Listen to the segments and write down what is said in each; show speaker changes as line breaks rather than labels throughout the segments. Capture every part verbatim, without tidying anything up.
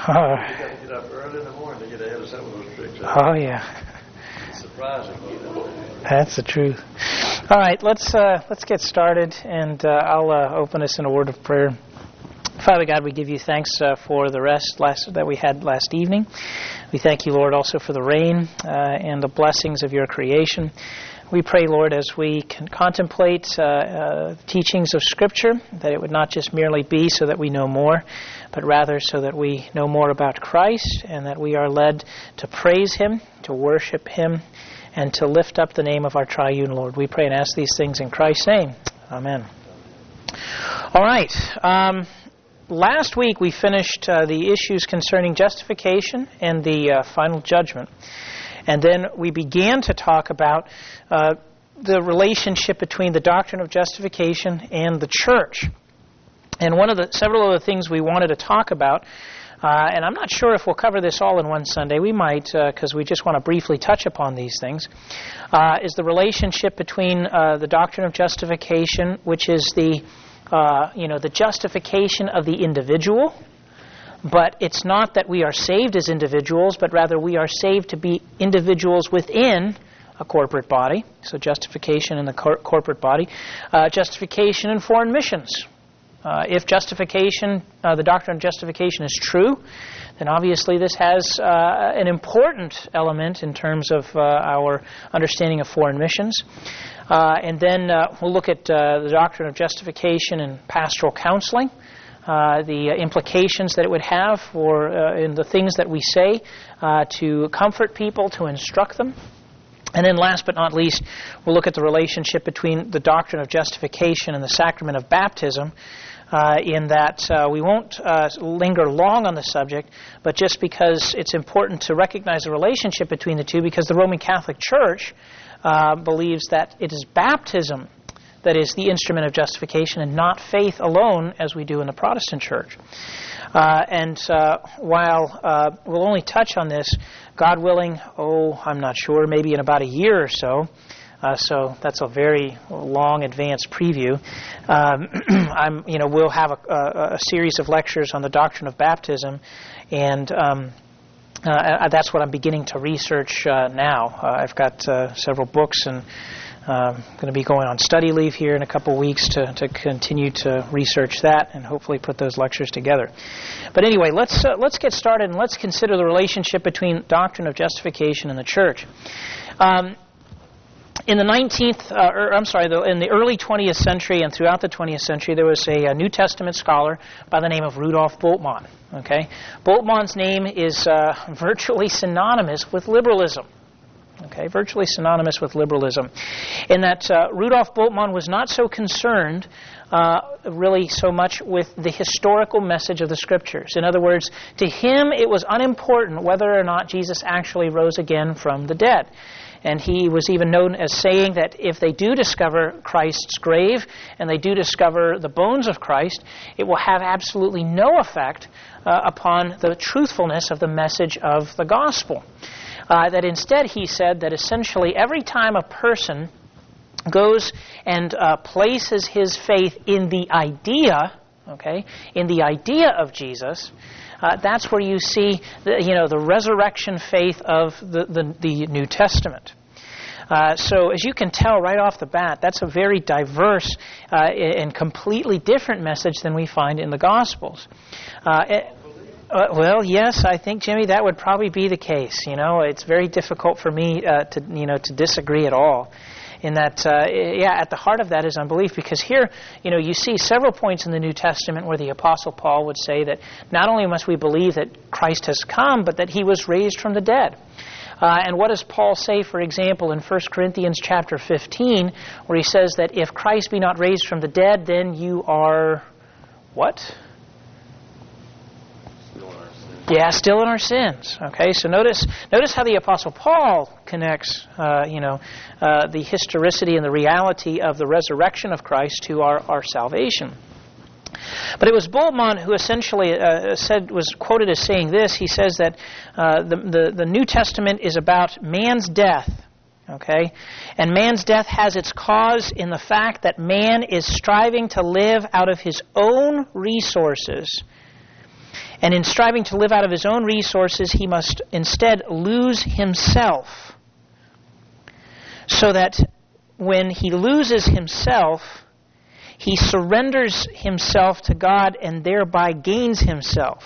Oh. You got to get up early in the morning to get ahead of some of those tricks.
Oh, yeah.
It's surprising.
That's the truth. All right, let's uh, let's get started, and uh, I'll uh, open us in a word of prayer. Father God, we give you thanks uh, for the rest last, that we had last evening. We thank you, Lord, also for the rain uh, and the blessings of your creation. We pray, Lord, as we can contemplate uh, uh, teachings of Scripture, that it would not just merely be so that we know more, but rather so that we know more about Christ and that we are led to praise Him, to worship Him, and to lift up the name of our triune Lord. We pray and ask these things in Christ's name. Amen. All right. Um, last week we finished uh, the issues concerning justification and the uh, final judgment. And then we began to talk about uh, the relationship between the doctrine of justification and the church. And one of the several of the things we wanted to talk about, uh, and I'm not sure if we'll cover this all in one Sunday. We might, because uh, we just want to briefly touch upon these things, uh, is the relationship between uh, the doctrine of justification, which is the uh, you know the justification of the individual. But it's not that we are saved as individuals, but rather we are saved to be individuals within a corporate body. So justification in the cor- corporate body. Uh, justification in foreign missions. Uh, if justification, uh, the doctrine of justification is true, then obviously this has uh, an important element in terms of uh, our understanding of foreign missions. Uh, and then uh, we'll look at uh, the doctrine of justification in pastoral counseling. Uh, the implications that it would have for uh, in the things that we say uh, to comfort people, to instruct them. And then last but not least, we'll look at the relationship between the doctrine of justification and the sacrament of baptism, uh, in that uh, we won't uh, linger long on the subject, but just because it's important to recognize the relationship between the two, because the Roman Catholic Church uh, believes that it is baptism that is the instrument of justification and not faith alone, as we do in the Protestant Church. Uh, and uh, while uh, we'll only touch on this, God willing, oh, I'm not sure, maybe in about a year or so, uh, so that's a very long advanced preview, um, I'm, you know, we'll have a, a, a series of lectures on the doctrine of baptism, and um, uh, that's what I'm beginning to research uh, now. Uh, I've got uh, several books, and I'm uh, going to be going on study leave here in a couple weeks to, to continue to research that and hopefully put those lectures together. But anyway, let's uh, let's get started and let's consider the relationship between doctrine of justification and the church. Um, in the nineteenth, uh, or, I'm sorry, the, in the early twentieth century and throughout the twentieth century, there was a, a New Testament scholar by the name of Rudolf Bultmann. Okay, Bultmann's name is uh, virtually synonymous with liberalism. Okay, virtually synonymous with liberalism, in that uh, Rudolf Bultmann was not so concerned uh, really so much with the historical message of the Scriptures. In other words, to him it was unimportant whether or not Jesus actually rose again from the dead. And he was even known as saying that if they do discover Christ's grave and they do discover the bones of Christ, it will have absolutely no effect uh, upon the truthfulness of the message of the gospel. Uh, that instead, he said that essentially every time a person goes and uh, places his faith in the idea, okay, in the idea of Jesus, uh, that's where you see the, you know, the resurrection faith of the, the, the New Testament. Uh, so as you can tell right off the bat, that's a very diverse uh, and completely different message than we find in the Gospels. Uh, it, Uh, well, yes, I think, Jimmy, that would probably be the case. You know, it's very difficult for me uh, to, you know, to disagree at all. In that, uh, yeah, at the heart of that is unbelief. Because here, you know, you see several points in the New Testament where the Apostle Paul would say that not only must we believe that Christ has come, but that He was raised from the dead. Uh, and what does Paul say, for example, in First Corinthians chapter fifteen, where he says that if Christ be not raised from the dead, then you are what? Yeah, still in our sins. Okay, so notice notice how the Apostle Paul connects, uh, you know, uh, the historicity and the reality of the resurrection of Christ to our, our salvation. But it was Bultmann who essentially uh, said was quoted as saying this. He says that uh, the, the the New Testament is about man's death. Okay, and man's death has its cause in the fact that man is striving to live out of his own resources. And in striving to live out of his own resources, he must instead lose himself, so that when he loses himself, he surrenders himself to God and thereby gains himself.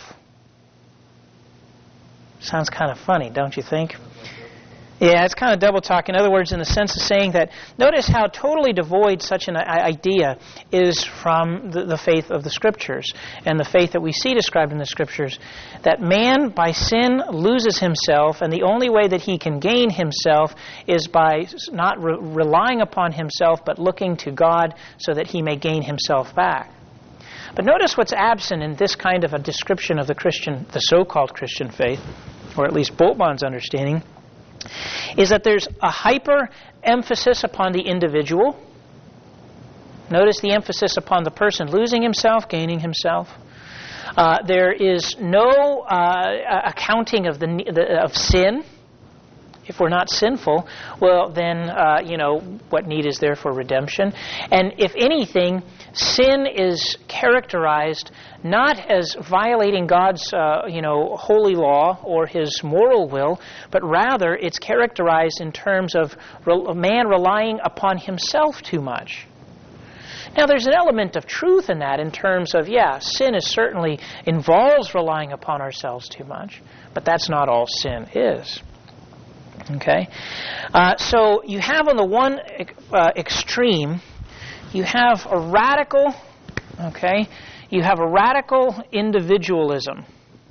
Sounds kind of funny, don't you think? Yeah, it's kind of double talk. In other words, in the sense of saying that, notice how totally devoid such an idea is from the, the faith of the Scriptures and the faith that we see described in the Scriptures. That man, by sin, loses himself, and the only way that he can gain himself is by not re- relying upon himself, but looking to God so that he may gain himself back. But notice what's absent in this kind of a description of the Christian, the so-called Christian faith, or at least Bultmann's understanding, is that there's a hyper-emphasis upon the individual. Notice the emphasis upon the person losing himself, gaining himself. Uh, there is no uh, accounting of the, the of sin. If we're not sinful, well, then, uh, you know, what need is there for redemption? And if anything, sin is characterized not as violating God's, uh, you know, holy law or His moral will, but rather it's characterized in terms of re- man relying upon himself too much. Now, there's an element of truth in that in terms of, yeah, sin is certainly involves relying upon ourselves too much, but that's not all sin is. Okay? Uh, so you have on the one uh, extreme, you have a radical, okay, you have a radical individualism.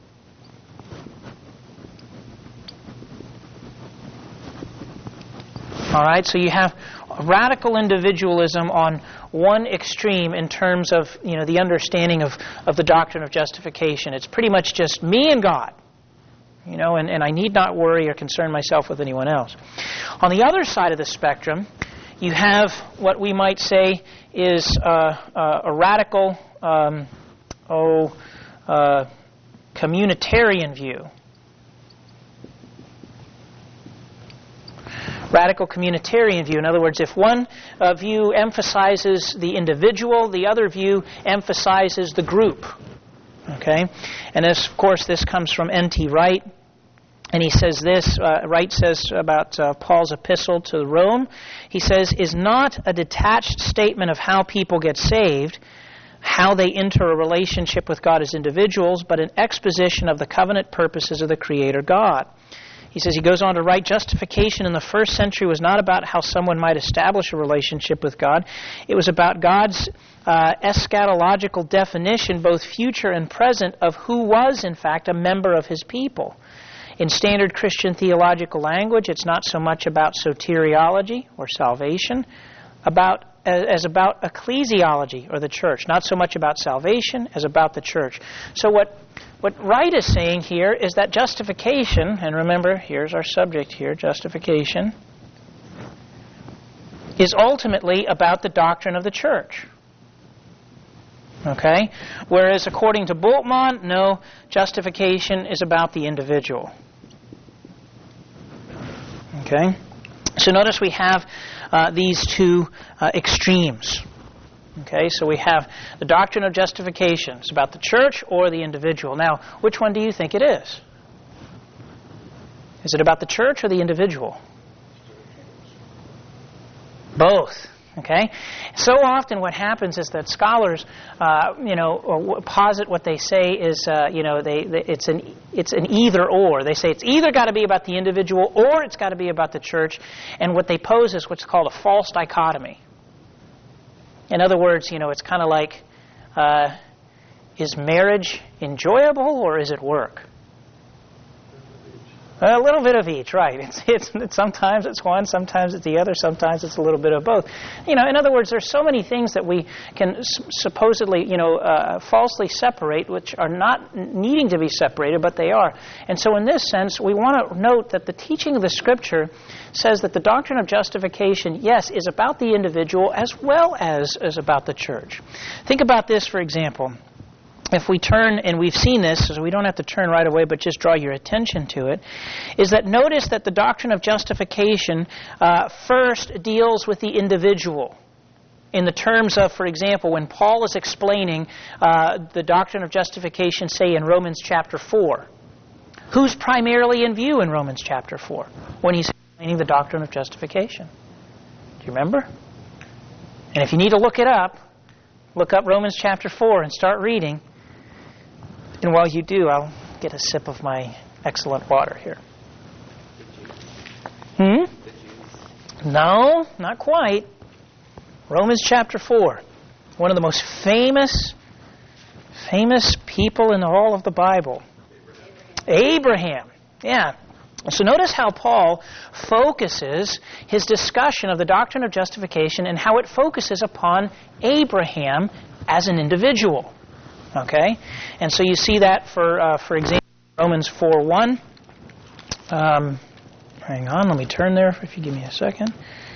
All right, so you have radical individualism on one extreme in terms of, you know, the understanding of, of the doctrine of justification. It's pretty much just me and God. You know, and, and I need not worry or concern myself with anyone else. On the other side of the spectrum, you have what we might say is uh, uh, a radical, um, oh, uh, communitarian view. Radical communitarian view. In other words, if one uh, view emphasizes the individual, the other view emphasizes the group. Okay? And this, of course, this comes from N T Wright. And he says this, uh, Wright says about uh, Paul's epistle to Rome, he says, is not a detached statement of how people get saved, how they enter a relationship with God as individuals, but an exposition of the covenant purposes of the Creator God. He says, he goes on to write, justification in the first century was not about how someone might establish a relationship with God. It was about God's uh, eschatological definition, both future and present, of who was, in fact, a member of His people. In standard Christian theological language, it's not so much about soteriology or salvation, about as about ecclesiology or the church. Not so much about salvation as about the church. So what what Wright is saying here is that justification, and remember, here's our subject here, justification, is ultimately about the doctrine of the church. Okay? Whereas according to Bultmann, no, justification is about the individual. Okay? So notice we have uh, these two uh, extremes. Okay? So we have the doctrine of justification. It's about the church or the individual. Now, which one do you think it is? Is it about the church or the individual? Both. Okay? So often what happens is that scholars, uh, you know, posit what they say is, uh, you know, they, they it's an it's an either or. They say it's either got to be about the individual or it's got to be about the church. And what they pose is what's called a false dichotomy. In other words, you know, it's kind of like, uh, is marriage enjoyable or is it work? A little bit of each, right. It's, it's, it's sometimes it's one, sometimes it's the other, sometimes it's a little bit of both. You know, in other words, there's so many things that we can s- supposedly, you know, uh, falsely separate, which are not needing to be separated, but they are. And so in this sense, we want to note that the teaching of the Scripture says that the doctrine of justification, yes, is about the individual as well as, as about the church. Think about this, for example. If we turn, and we've seen this, so we don't have to turn right away, but just draw your attention to it, is that notice that the doctrine of justification uh, first deals with the individual. in the terms of, for example, when Paul is explaining uh, the doctrine of justification, say in Romans chapter four. Who's primarily in view in Romans chapter four when he's explaining the doctrine of justification? Do you remember? And if you need to look it up, look up Romans chapter four and start reading. And while you do, I'll get a sip of my excellent water here. Hmm? No, not quite. Romans chapter four. One of the most famous, famous people in all of the Bible. Abraham. Yeah. So notice how Paul focuses his discussion of the doctrine of justification and how it focuses upon Abraham as an individual. Okay? And so you see that for, uh, for example, Romans four one. Um, hang on, let me turn there if you give me a second.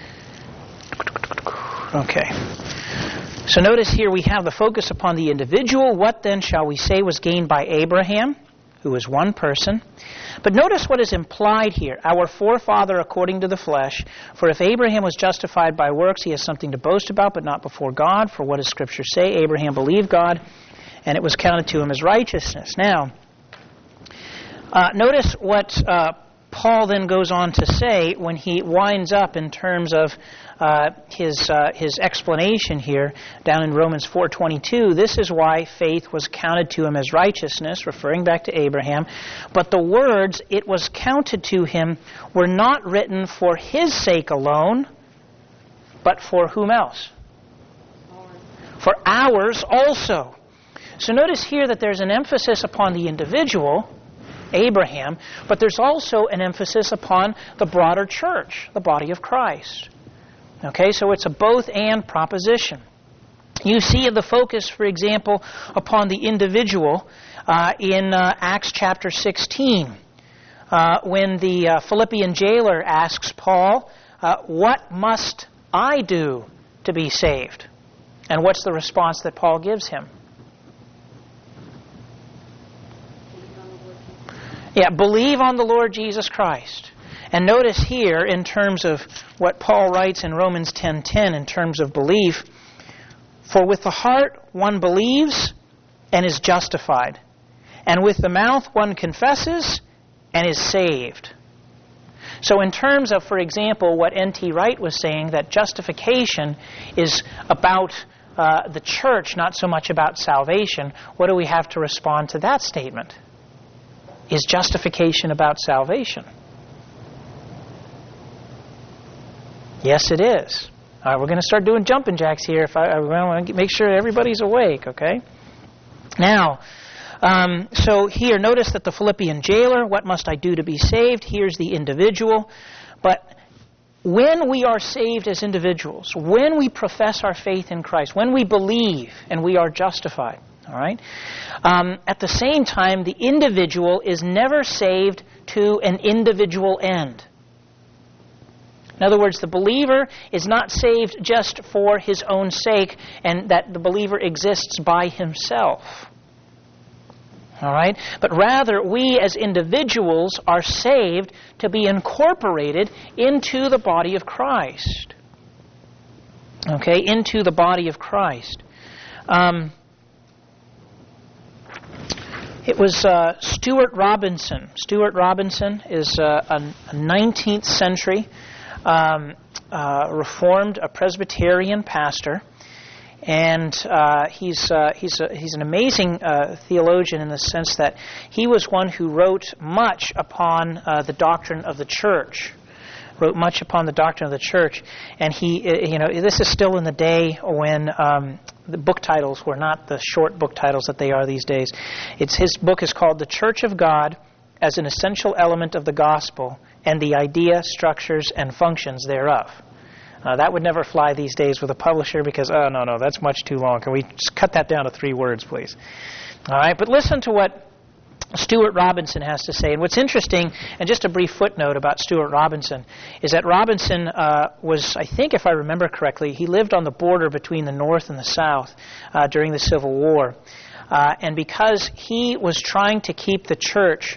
Okay. So notice here we have the focus upon the individual. What then shall we say was gained by Abraham, who is one person? But notice what is implied here. Our forefather according to the flesh. For if Abraham was justified by works, he has something to boast about, but not before God. For what does Scripture say? Abraham believed God, and it was counted to him as righteousness. Now, uh, notice what uh, Paul then goes on to say when he winds up in terms of uh, his uh, his explanation here down in Romans four twenty-two. This is why faith was counted to him as righteousness, referring back to Abraham. But the words, it was counted to him, were not written for his sake alone, but for whom else? For ours also. So notice here that there's an emphasis upon the individual, Abraham, but there's also an emphasis upon the broader church, the body of Christ. Okay, so it's a both-and proposition. You see the focus, for example, upon the individual uh, in uh, Acts chapter sixteen, uh, when the uh, Philippian jailer asks Paul, uh, what must I do to be saved? And what's the response that Paul gives him? Yeah, believe on the Lord Jesus Christ. And notice here, in terms of what Paul writes in Romans ten ten, in terms of belief, for with the heart one believes and is justified, and with the mouth one confesses and is saved. So in terms of, for example, what N T Wright was saying, that justification is about uh, the church, not so much about salvation, what do we have to respond to that statement? Is justification about salvation? Yes, it is. All right, we're going to start doing jumping jacks here. If I, I want to make sure everybody's awake, okay? Now, um, so here, notice that the Philippian jailer, what must I do to be saved? Here's the individual. But when we are saved as individuals, when we profess our faith in Christ, when we believe and we are justified, all right, um, at the same time, the individual is never saved to an individual end. In other words, the believer is not saved just for his own sake and that the believer exists by himself. All right? But rather, we as individuals are saved to be incorporated into the body of Christ. Okay? Into the body of Christ. Um, it was uh, Stuart Robinson. Stuart Robinson is uh, a nineteenth century Um, uh, Reformed, a Presbyterian pastor, and uh, he's uh, he's a, he's an amazing uh, theologian in the sense that he was one who wrote much upon uh, the doctrine of the church, wrote much upon the doctrine of the church, and he you know this is still in the day when um, the book titles were not the short book titles that they are these days. It's his book is called The Church of God as an Essential Element of the Gospel and the Idea, Structures, and Functions Thereof. Uh, that would never fly these days with a publisher because, oh, no, no, that's much too long. Can we just cut that down to three words, please? All right, but listen to what Stuart Robinson has to say. And what's interesting, and just a brief footnote about Stuart Robinson, is that Robinson uh, was, I think if I remember correctly, he lived on the border between the North and the South uh, during the Civil War. Uh, and because he was trying to keep the church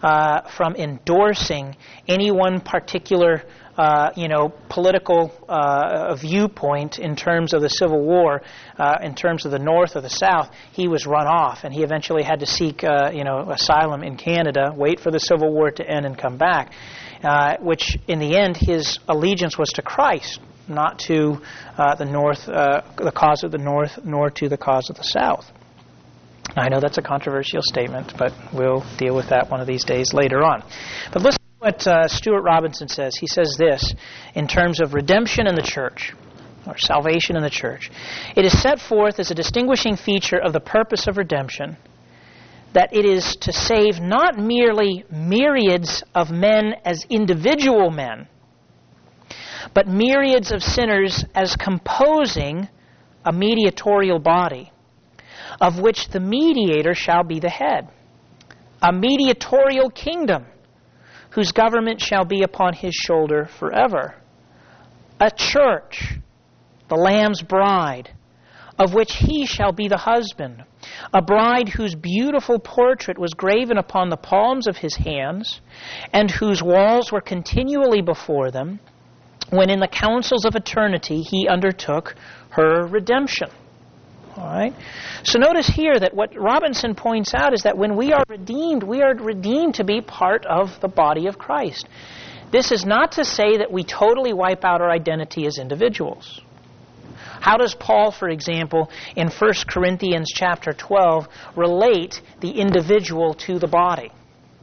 uh, from endorsing any one particular uh, you know, political uh, viewpoint in terms of the Civil War, uh, in terms of the North or the South. He was run off, and he eventually had to seek uh, you know, asylum in Canada, wait for the Civil War to end, and come back, uh, which in the end his allegiance was to Christ, not to uh, the North, uh, the cause of the North, nor to the cause of the South. I know that's a controversial statement, but we'll deal with that one of these days later on. But listen to what uh, Stuart Robinson says. He says this in terms of redemption in the church, or salvation in the church. It is set forth as a distinguishing feature of the purpose of redemption that it is to save not merely myriads of men as individual men, but myriads of sinners as composing a mediatorial body, of which the mediator shall be the head, a mediatorial kingdom, whose government shall be upon his shoulder forever, a church, the Lamb's bride, of which he shall be the husband, a bride whose beautiful portrait was graven upon the palms of his hands, and whose walls were continually before them, when in the councils of eternity he undertook her redemption. All right? So notice here that what Robinson points out is that when we are redeemed, we are redeemed to be part of the body of Christ. This is not to say that we totally wipe out our identity as individuals. How does Paul, for example, in First Corinthians chapter twelve, relate the individual to the body?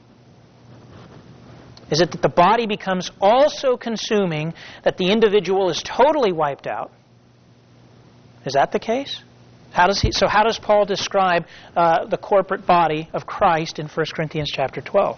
Is it that the body becomes all so consuming that the individual is totally wiped out? Is that the case? How does he, so how does Paul describe uh, the corporate body of Christ in First Corinthians chapter twelve?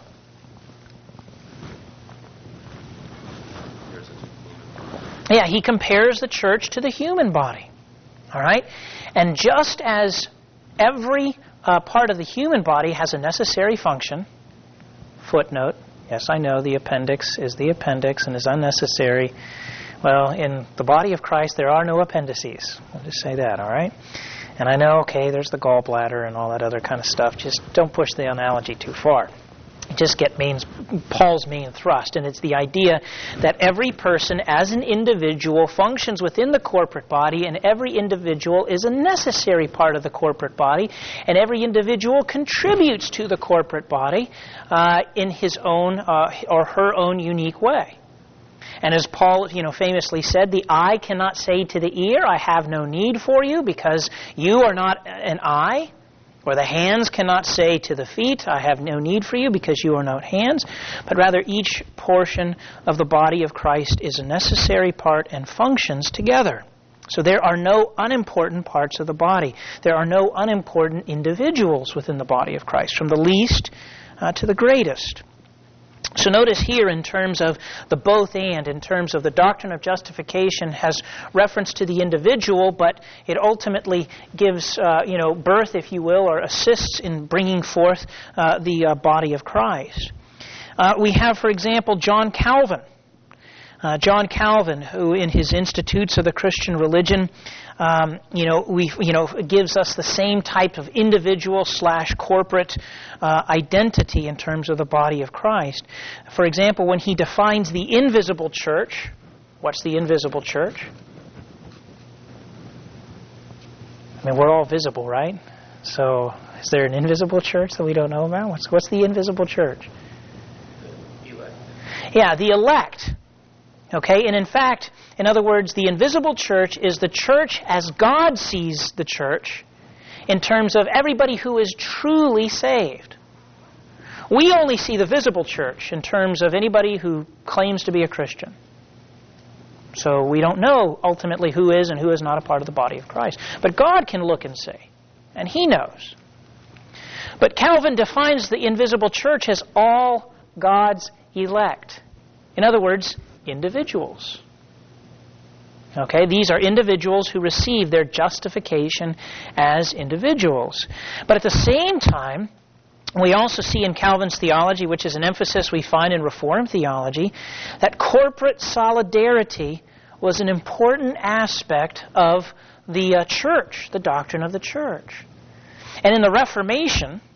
Yeah, he compares the church to the human body. All right? And just as every uh, part of the human body has a necessary function, footnote, yes, I know the appendix is the appendix and is unnecessary. Well, in the body of Christ, there are no appendices. I'll just say that, all right? And I know, okay, there's the gallbladder and all that other kind of stuff. Just don't push the analogy too far. Just get main, Paul's main thrust, and it's the idea that every person as an individual functions within the corporate body, and every individual is a necessary part of the corporate body, and every individual contributes to the corporate body uh, in his own uh, or her own unique way. And as Paul, you know, famously said, the eye cannot say to the ear, I have no need for you, because you are not an eye. Or the hands cannot say to the feet, I have no need for you, because you are not hands. But rather each portion of the body of Christ is a necessary part and functions together. So there are no unimportant parts of the body. There are no unimportant individuals within the body of Christ, from the least uh, to the greatest. So notice here in terms of the both and, in terms of the doctrine of justification has reference to the individual, but it ultimately gives, uh, you know, birth, if you will, or assists in bringing forth uh, the uh, body of Christ. Uh, we have, for example, John Calvin. Uh, John Calvin, who in his Institutes of the Christian Religion, um, you know, we, you know, gives us the same type of individual slash corporate uh, identity in terms of the body of Christ. For example, when he defines the invisible church, what's the invisible church? I mean, we're all visible, right? So, is there an invisible church that we don't know about? What's what's the invisible church?
The elect.
Yeah, the elect. Okay, and in fact, in other words, the invisible church is the church as God sees the church in terms of everybody who is truly saved. We only see the visible church in terms of anybody who claims to be a Christian. So we don't know ultimately who is and who is not a part of the body of Christ. But God can look and see, and He knows. But Calvin defines the invisible church as all God's elect. In other words, individuals. Okay, these are individuals who receive their justification as individuals. But at the same time, we also see in Calvin's theology, which is an emphasis we find in Reformed theology, that corporate solidarity was an important aspect of the uh, church, the doctrine of the church. And in the Reformation,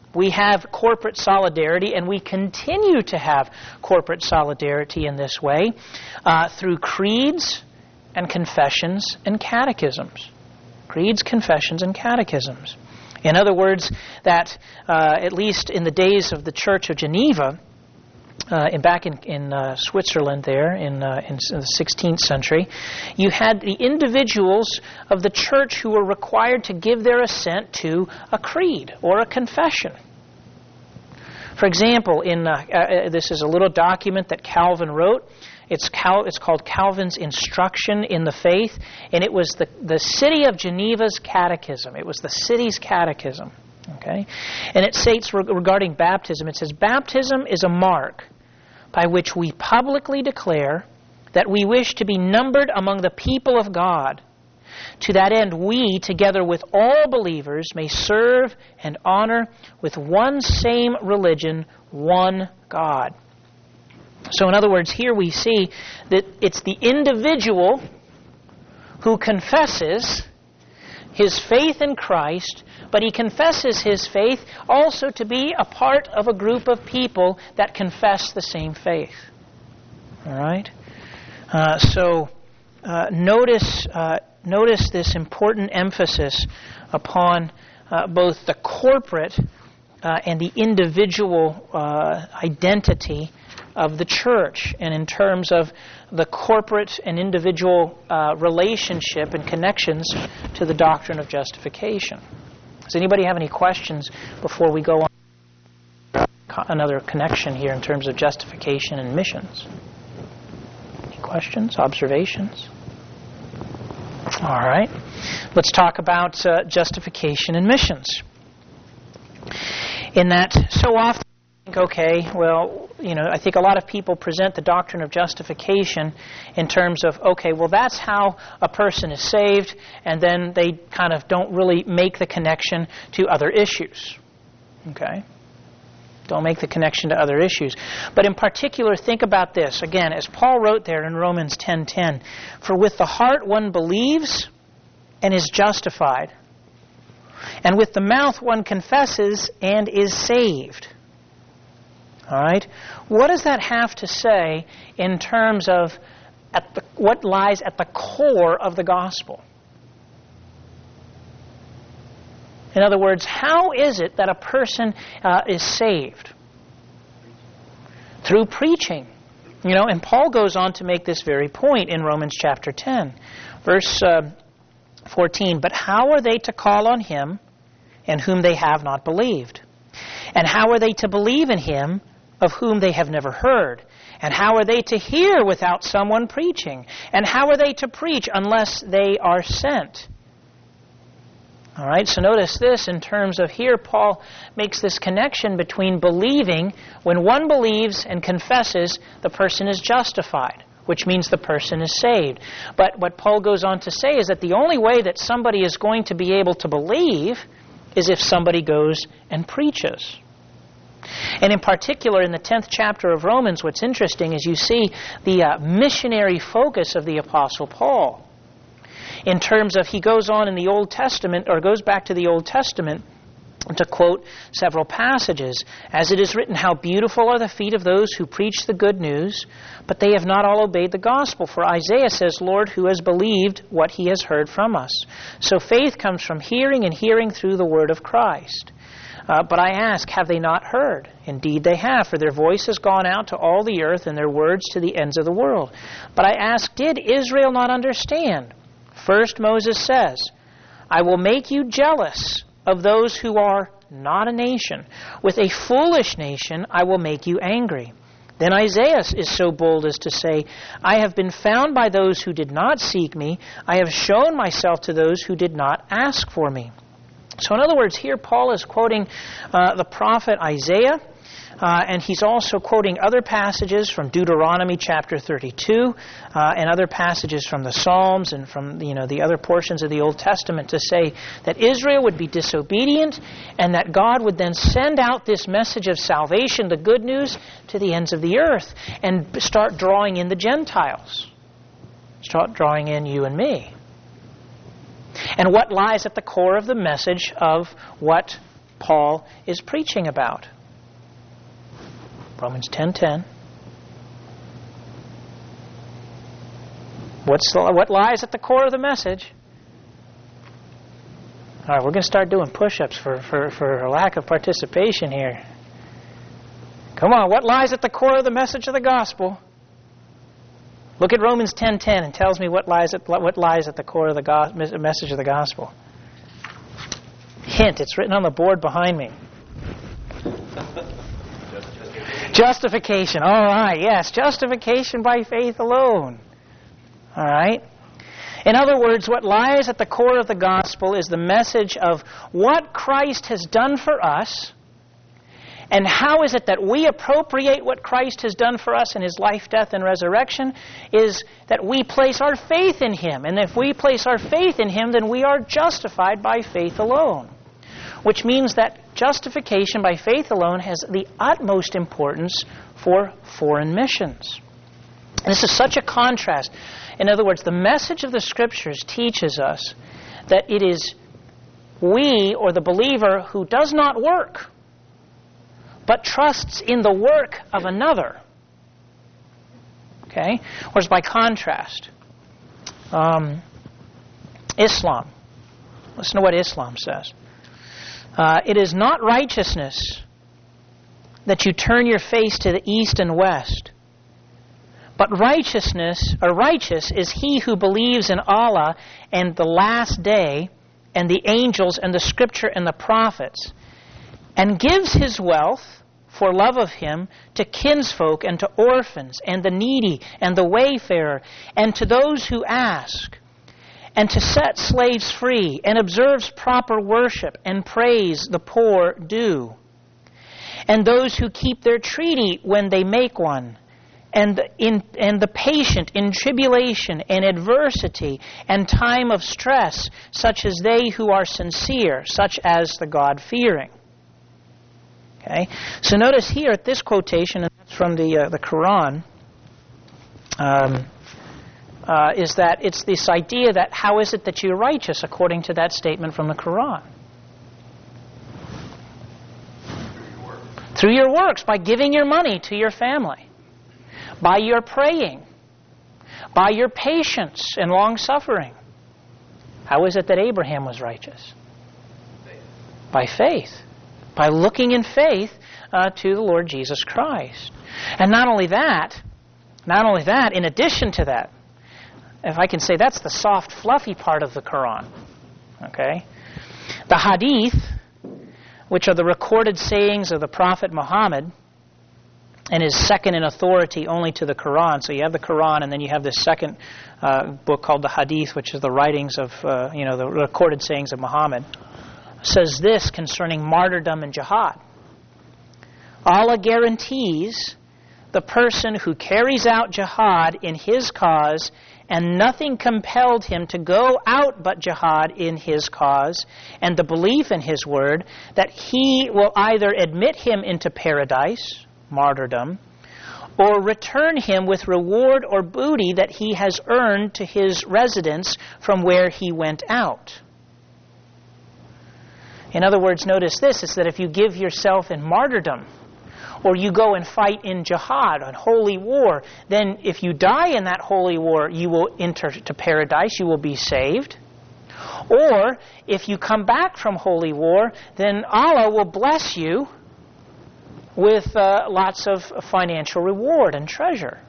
We have corporate solidarity, and we continue to have corporate solidarity in this way uh, through creeds and confessions and catechisms. Creeds, confessions, and catechisms. In other words, that uh, at least in the days of the Church of Geneva, uh, in, back in, in uh, Switzerland there in, uh, in the sixteenth century, you had the individuals of the church who were required to give their assent to a creed or a confession. For example, in uh, uh, this is a little document that Calvin wrote. It's, Cal- it's called Calvin's Instruction in the Faith, and it was the, the city of Geneva's catechism. It was the city's catechism. Okay? And it states re- regarding baptism, it says, "Baptism is a mark by which we publicly declare that we wish to be numbered among the people of God. To that end, we, together with all believers, may serve and honor with one same religion, one God." So in other words, here we see that it's the individual who confesses his faith in Christ, but he confesses his faith also to be a part of a group of people that confess the same faith. All right? Uh, so uh, notice, uh, notice this important emphasis upon uh, both the corporate uh, and the individual uh, identity of the church, and in terms of the corporate and individual uh, relationship and connections to the doctrine of justification. Does anybody have any questions before we go on another connection here in terms of justification and missions? Any questions, observations? All right. Let's talk about uh, justification and missions. In that, so often, okay, well, you know, I think a lot of people present the doctrine of justification in terms of, okay, well, that's how a person is saved, and then they kind of don't really make the connection to other issues. Okay? Don't make the connection to other issues. But in particular, think about this. Again, as Paul wrote there in Romans ten ten, "For with the heart one believes and is justified, and with the mouth one confesses and is saved." All right? What does that have to say in terms of at the, what lies at the core of the gospel? In other words, how is it that a person uh, is saved? Through preaching. You know, and Paul goes on to make this very point in Romans chapter ten, verse uh, fourteen. "But how are they to call on him in whom they have not believed? And how are they to believe in him of whom they have never heard? And how are they to hear without someone preaching? And how are they to preach unless they are sent?" All right, so notice this in terms of here, Paul makes this connection between believing. When one believes and confesses, the person is justified, which means the person is saved. But what Paul goes on to say is that the only way that somebody is going to be able to believe is if somebody goes and preaches. And in particular, in the tenth chapter of Romans, what's interesting is you see the uh, missionary focus of the Apostle Paul. In terms of, he goes on in the Old Testament, or goes back to the Old Testament, to quote several passages. "As it is written, how beautiful are the feet of those who preach the good news, but they have not all obeyed the gospel. For Isaiah says, Lord, who has believed what he has heard from us? So faith comes from hearing, and hearing through the word of Christ. Uh, but I ask, have they not heard? Indeed they have, for their voice has gone out to all the earth, and their words to the ends of the world. But I ask, did Israel not understand? First Moses says, I will make you jealous of those who are not a nation. With a foolish nation I will make you angry. Then Isaiah is so bold as to say, I have been found by those who did not seek me. I have shown myself to those who did not ask for me." So in other words, here Paul is quoting uh, the prophet Isaiah, uh, and he's also quoting other passages from Deuteronomy chapter thirty-two, uh, and other passages from the Psalms and from you know the other portions of the Old Testament to say that Israel would be disobedient and that God would then send out this message of salvation, the good news, to the ends of the earth and start drawing in the Gentiles. Start drawing in you and me. And what lies at the core of the message of what Paul is preaching about? Romans ten ten. What's what lies at the core of the message? All right, we're going to start doing push-ups for, for, for a lack of participation here. Come on, what lies at the core of the message of the gospel? Look at Romans ten ten and tells me what lies at what lies at the core of the go- message of the gospel. Hint, it's written on the board behind me. Justification. All right, yes, justification by faith alone. All right? In other words, what lies at the core of the gospel is the message of what Christ has done for us, and how is it that we appropriate what Christ has done for us in His life, death, and resurrection, is that we place our faith in Him. And if we place our faith in Him, then we are justified by faith alone. Which means that justification by faith alone has the utmost importance for foreign missions. And this is such a contrast. In other words, the message of the Scriptures teaches us that it is we, or the believer, who does not work, but trusts in the work of another. Okay? Whereas by contrast, um, Islam. Listen to what Islam says. Uh, it is not righteousness that you turn your face to the east and west, but righteousness, or righteous, is he who believes in Allah and the last day, and the angels, and the Scripture, and the prophets, and gives his wealth for love of Him to kinsfolk, and to orphans, and the needy, and the wayfarer, and to those who ask, and to set slaves free, and observes proper worship, and praise the poor do, and those who keep their treaty when they make one, and in and the patient in tribulation and adversity and time of stress, such as they who are sincere, such as the God-fearing. Okay, so notice here at this quotation, and that's from the uh, the Quran, um, uh, is that it's this idea that how is it that you're righteous according to that statement from the Quran? Through your works, by giving your money to your family, by your praying, by your patience and long-suffering. How is it that Abraham was righteous? Faith. By faith. By looking in faith uh, to the Lord Jesus Christ. And not only that, not only that, in addition to that, if I can say, that's the soft, fluffy part of the Quran. Okay? The Hadith, which are the recorded sayings of the Prophet Muhammad, and is second in authority only to the Quran. So you have the Quran, and then you have this second uh, book called the Hadith, which is the writings of, uh, you know, the recorded sayings of Muhammad. Says this concerning martyrdom and jihad. Allah guarantees the person who carries out jihad in His cause, and nothing compelled him to go out but jihad in His cause, and the belief in His word, that He will either admit him into paradise, martyrdom, or return him with reward or booty that he has earned to his residence from where he went out. In other words, notice this, is that if you give yourself in martyrdom, or you go and fight in jihad, on holy war, then if you die in that holy war, you will enter to paradise, you will be saved. Or if you come back from holy war, then Allah will bless you with uh, lots of financial reward and treasure.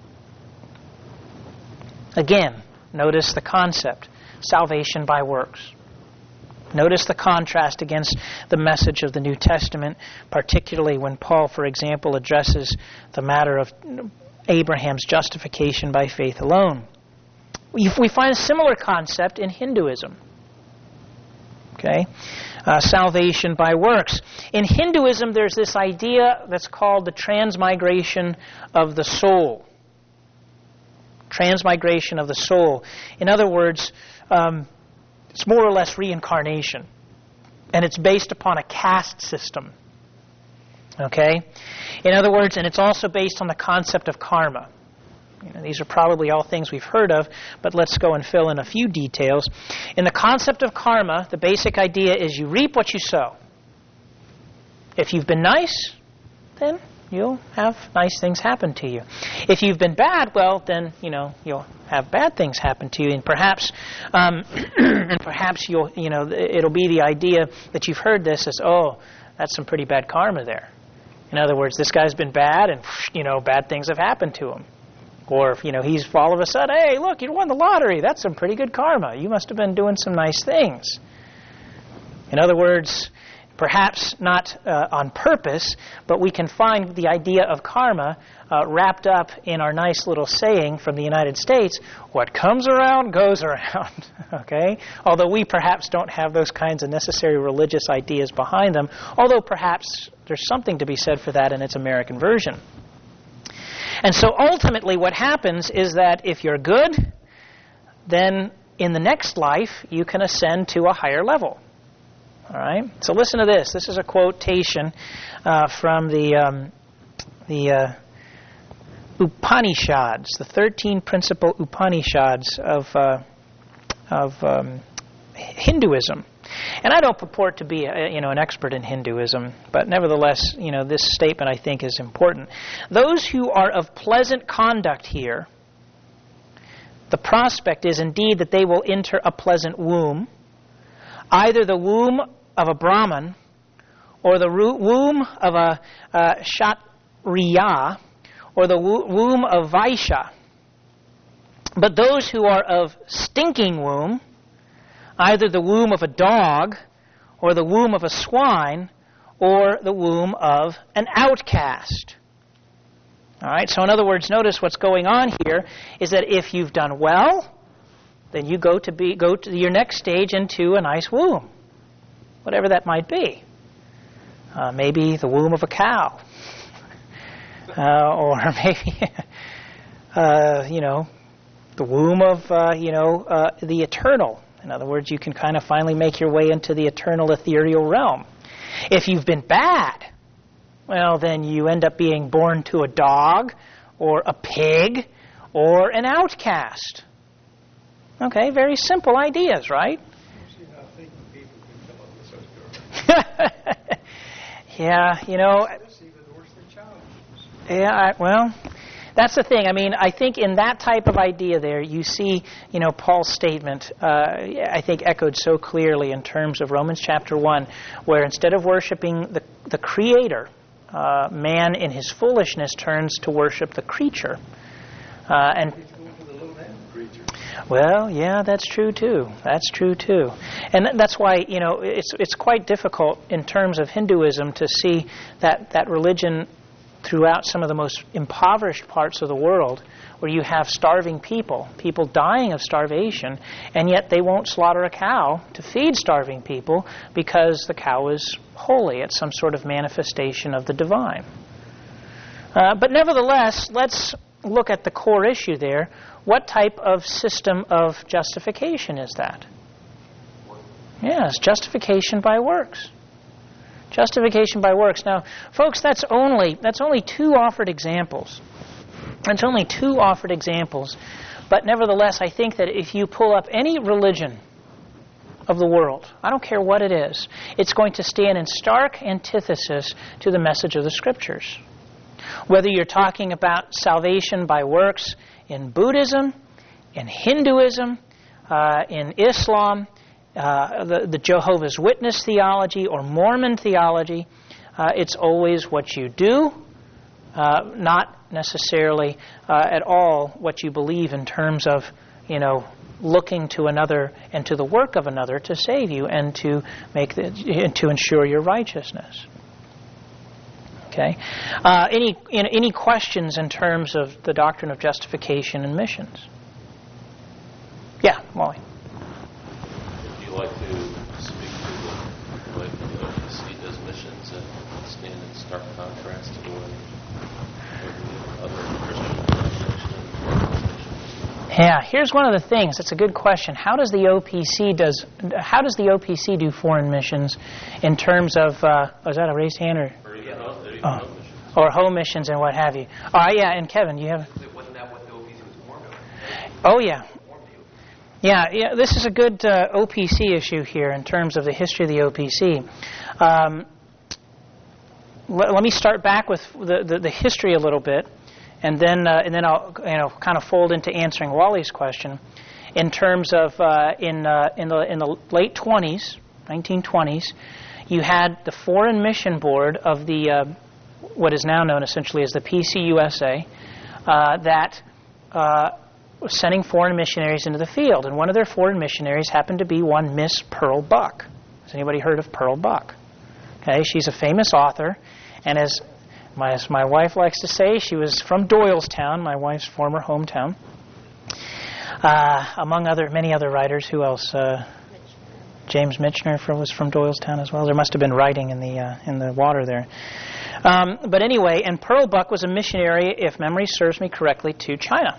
Again, notice the concept, salvation by works. Notice the contrast against the message of the New Testament, particularly when Paul, for example, addresses the matter of Abraham's justification by faith alone. We find a similar concept in Hinduism. Okay? Uh, salvation by works. In Hinduism, there's this idea that's called the transmigration of the soul. Transmigration of the soul. In other words, um, it's more or less reincarnation. And it's based upon a caste system. Okay? In other words, and it's also based on the concept of karma. You know, these are probably all things we've heard of, but let's go and fill in a few details. In the concept of karma, the basic idea is you reap what you sow. If you've been nice, then you'll have nice things happen to you. If you've been bad, well, then, you know, you'll have bad things happen to you, and perhaps, um, and perhaps you'll, you know, it'll be the idea that you've heard this as, oh, that's some pretty bad karma there. In other words, this guy's been bad, and, you know, bad things have happened to him. Or, you know, he's all of a sudden, hey, look, you won the lottery. That's some pretty good karma. You must have been doing some nice things. In other words, perhaps not uh, on purpose, but we can find the idea of karma uh, wrapped up in our nice little saying from the United States, what comes around goes around, okay? Although we perhaps don't have those kinds of necessary religious ideas behind them, although perhaps there's something to be said for that in its American version. And so ultimately what happens is that if you're good, then in the next life you can ascend to a higher level. All right. So listen to this. This is a quotation uh, from the um, the uh, Upanishads, the thirteen principal Upanishads of uh, of um, Hinduism. And I don't purport to be, a, you know, an expert in Hinduism, but nevertheless, you know, this statement I think is important. Those who are of pleasant conduct here, the prospect is indeed that they will enter a pleasant womb, either the womb of a Brahman or the womb of a uh, Kshatriya or the wo- womb of Vaishya. But those who are of stinking womb, either the womb of a dog or the womb of a swine or the womb of an outcast. All right, so in other words, notice what's going on here is that if you've done well, then you go to be go to your next stage into a nice womb, whatever that might be. Uh, maybe the womb of a cow, uh, or maybe uh, you know the womb of uh, you know uh, the eternal. In other words, you can kind of finally make your way into the eternal ethereal realm. If you've been bad, well, then you end up being born to a dog or a pig or an outcast. Okay, very simple ideas, right? Yeah, you know. Yeah, I, well, that's the thing. I mean, I think in that type of idea there, you see, you know, Paul's statement, uh, I think echoed so clearly in terms of Romans chapter one, where instead of worshiping the, the Creator, uh, man in his foolishness turns to worship the creature. Uh, and Well, yeah, that's true too. That's true too. And that's why, you know, it's it's quite difficult in terms of Hinduism to see that, that religion throughout some of the most impoverished parts of the world, where you have starving people, people dying of starvation, and yet they won't slaughter a cow to feed starving people because the cow is holy. It's some sort of manifestation of the divine. Uh, but nevertheless, let's look at the core issue there. What type of system of justification is that? Yes, justification by works. Justification by works. Now, folks, that's only that's only two offered examples. That's only two offered examples. But nevertheless, I think that if you pull up any religion of the world, I don't care what it is, it's going to stand in stark antithesis to the message of the Scriptures. Whether you're talking about salvation by works in Buddhism, in Hinduism, uh, in Islam, uh, the, the Jehovah's Witness theology, or Mormon theology, uh, it's always what you do, uh, not necessarily uh, at all what you believe in terms of, you know, looking to another and to the work of another to save you and to make the, to ensure your righteousness. Okay. Uh, any in, any questions in terms of the doctrine of justification and missions? Yeah, Molly.
Would you like to speak to the way the O P C does missions and stand in stark contrast to the way other Christian organizations?
Yeah, here's one of the things. It's a good question. How does the O P C does how does the O P C do foreign missions in terms of uh, was that a raised hand or? Oh. Or home missions and what have you. Oh, yeah, and Kevin, you have...
Wasn't that what the O P C was formed of?
Oh, yeah. Yeah, yeah. This is a good uh, O P C issue here in terms of the history of the O P C. Um, let, let me start back with the, the, the history a little bit, and then uh, and then I'll you know kind of fold into answering Wally's question in terms of uh, in uh, in the in the late twenties, nineteen twenties, you had the Foreign Mission Board of the uh, what is now known essentially as the P C U S A uh, that uh, was sending foreign missionaries into the field, and one of their foreign missionaries happened to be one Miss Pearl Buck. Has anybody heard of Pearl Buck? Okay, she's a famous author, and as my, as my wife likes to say, she was from Doylestown, my wife's former hometown. Uh, among other many other writers, who else? Uh, James Michener from, was from Doylestown as well. There must have been writing in the uh, in the water there. Um, but anyway, and Pearl Buck was a missionary, if memory serves me correctly, to China.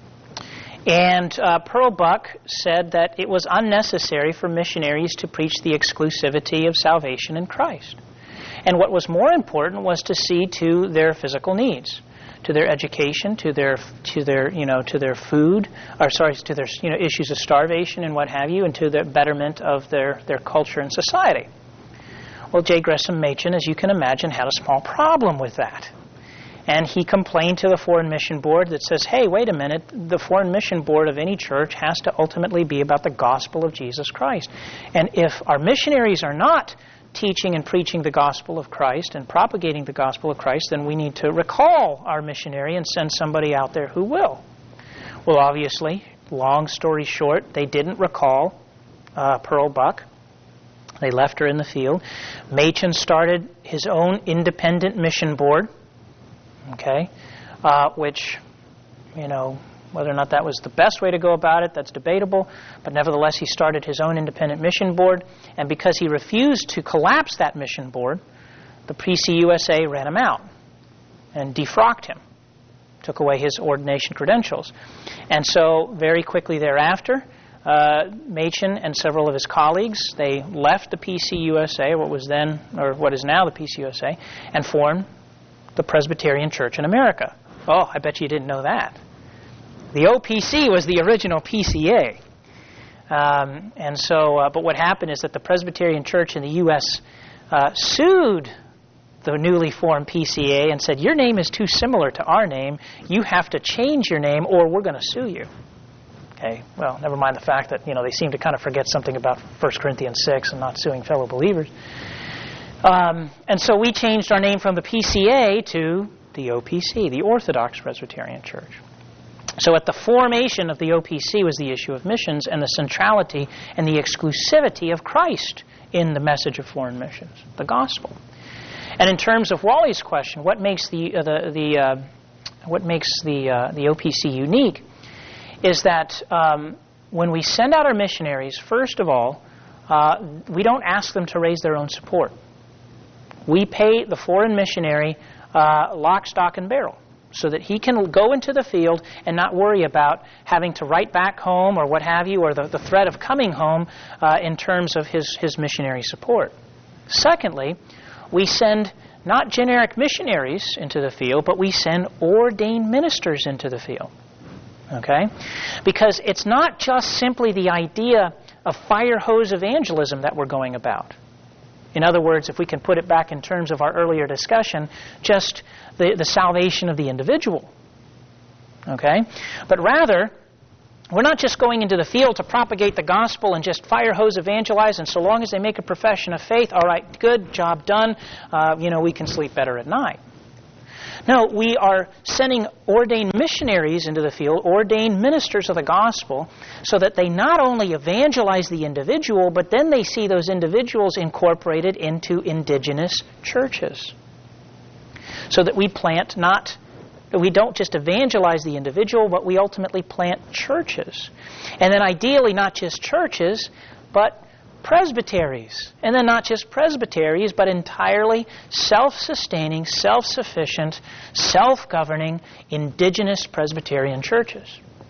And uh, Pearl Buck said that it was unnecessary for missionaries to preach the exclusivity of salvation in Christ. And what was more important was to see to their physical needs, to their education, to their to their you know to their food, or sorry, to their you know issues of starvation and what have you, and to the betterment of their their culture and society. Well, J. Gresham Machen, as you can imagine, had a small problem with that. And he complained to the Foreign Mission Board that says, hey, wait a minute, the Foreign Mission Board of any church has to ultimately be about the gospel of Jesus Christ. And if our missionaries are not teaching and preaching the gospel of Christ and propagating the gospel of Christ, then we need to recall our missionary and send somebody out there who will. Well, obviously, long story short, they didn't recall uh, Pearl Buck. They left her in the field. Machen started his own independent mission board, okay, uh, which, you know, whether or not that was the best way to go about it, that's debatable. But nevertheless, he started his own independent mission board. And because he refused to collapse that mission board, the P C U S A ran him out and defrocked him, took away his ordination credentials. And so very quickly thereafter, uh, Machen and several of his colleagues, they left the P C U S A, what was then, or what is now the P C U S A, and formed the Presbyterian Church in America. Oh, I bet you didn't know that. The O P C was the original P C A. Um, and so, uh, but what happened is that the Presbyterian Church in the U S uh, sued the newly formed P C A and said, your name is too similar to our name. You have to change your name or we're going to sue you. Okay, well, never mind the fact that, you know, they seem to kind of forget something about First Corinthians six and not suing fellow believers. Um, and so we changed our name from the P C A to the O P C, the Orthodox Presbyterian Church. So at the formation of the O P C was the issue of missions and the centrality and the exclusivity of Christ in the message of foreign missions, the gospel. And in terms of Wally's question, what makes the uh, the the uh, what makes the uh, the O P C unique is that um, when we send out our missionaries, first of all, uh, we don't ask them to raise their own support. We pay the foreign missionary uh, lock, stock, and barrel, so that he can go into the field and not worry about having to write back home or what have you, or the, the threat of coming home uh, in terms of his, his missionary support. Secondly, we send not generic missionaries into the field, but we send ordained ministers into the field. Okay? Because it's not just simply the idea of fire hose evangelism that we're going about. In other words, if we can put it back in terms of our earlier discussion, just the, the salvation of the individual. Okay? But rather, we're not just going into the field to propagate the gospel and just fire hose evangelize, and so long as they make a profession of faith, all right, good, job done, uh, you know, we can sleep better at night. No, we are sending ordained missionaries into the field, ordained ministers of the gospel, so that they not only evangelize the individual, but then they see those individuals incorporated into indigenous churches. So that we plant not, we don't just evangelize the individual, but we ultimately plant churches. And then ideally not just churches, but presbyteries. And then not just presbyteries, but entirely self-sustaining, self-sufficient, self-governing, indigenous Presbyterian churches.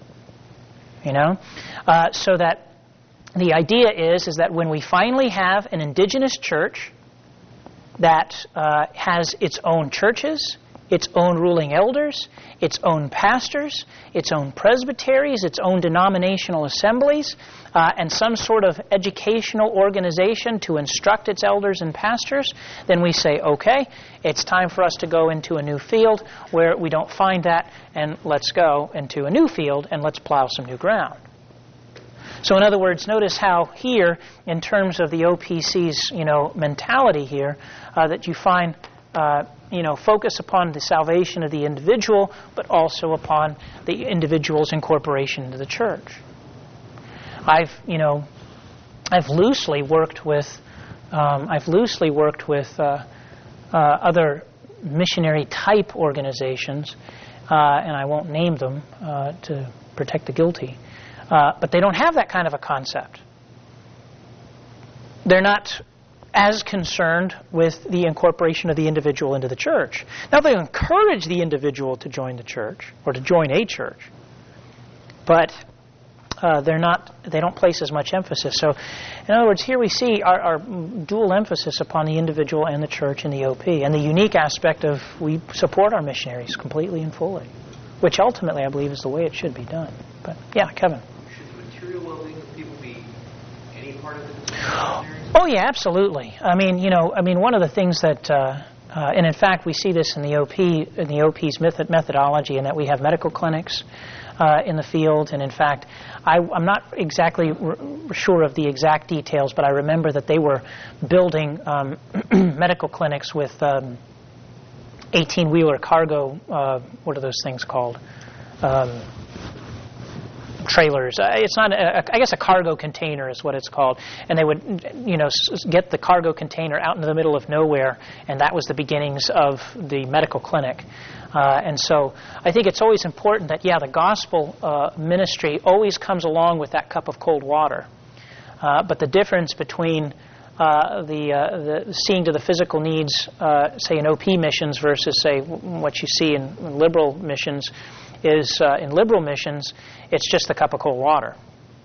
You know? Uh, so that the idea is, is that when we finally have an indigenous church that uh, has its own churches, its own ruling elders, its own pastors, its own presbyteries, its own denominational assemblies, uh, and some sort of educational organization to instruct its elders and pastors, then we say, okay, it's time for us to go into a new field where we don't find that, and let's go into a new field and let's plow some new ground. So in other words, notice how here, in terms of the O P C's, you know, mentality here, uh, that you find, uh, you know, focus upon the salvation of the individual, but also upon the individual's incorporation into the church. I've, you know, I've loosely worked with, um, I've loosely worked with uh, uh, other missionary type organizations, uh, and I won't name them uh, to protect the guilty. Uh, but they don't have that kind of a concept. They're not as concerned with the incorporation of the individual into the church. Now, they encourage the individual to join the church or to join a church, but uh, they're not. They don't place as much emphasis. So, in other words, here we see our, our dual emphasis upon the individual and the church in the O P, and the unique aspect of we support our missionaries completely and fully, which ultimately I believe is the way it should be done. But yeah, Kevin.
Material well-being of people be any part of the
Oh yeah, absolutely. I mean, you know, I mean, one of the things that, uh, uh, and in fact, we see this in the O P, in the O P's method methodology, in that we have medical clinics uh, in the field, and in fact, I, I'm not exactly r- sure of the exact details, but I remember that they were building um, medical clinics with um, eighteen-wheeler cargo. Uh, what are those things called? Um, trailers. Uh, it's not, a, I guess a cargo container is what it's called. And they would, you know, s- get the cargo container out into the middle of nowhere, and that was the beginnings of the medical clinic. Uh, and so I think it's always important that, yeah, the gospel uh, ministry always comes along with that cup of cold water. Uh, but the difference between uh, the, uh, the seeing to the physical needs, uh, say, in O P missions versus, say, w- what you see in, in liberal missions is uh, in liberal missions, it's just a cup of cold water.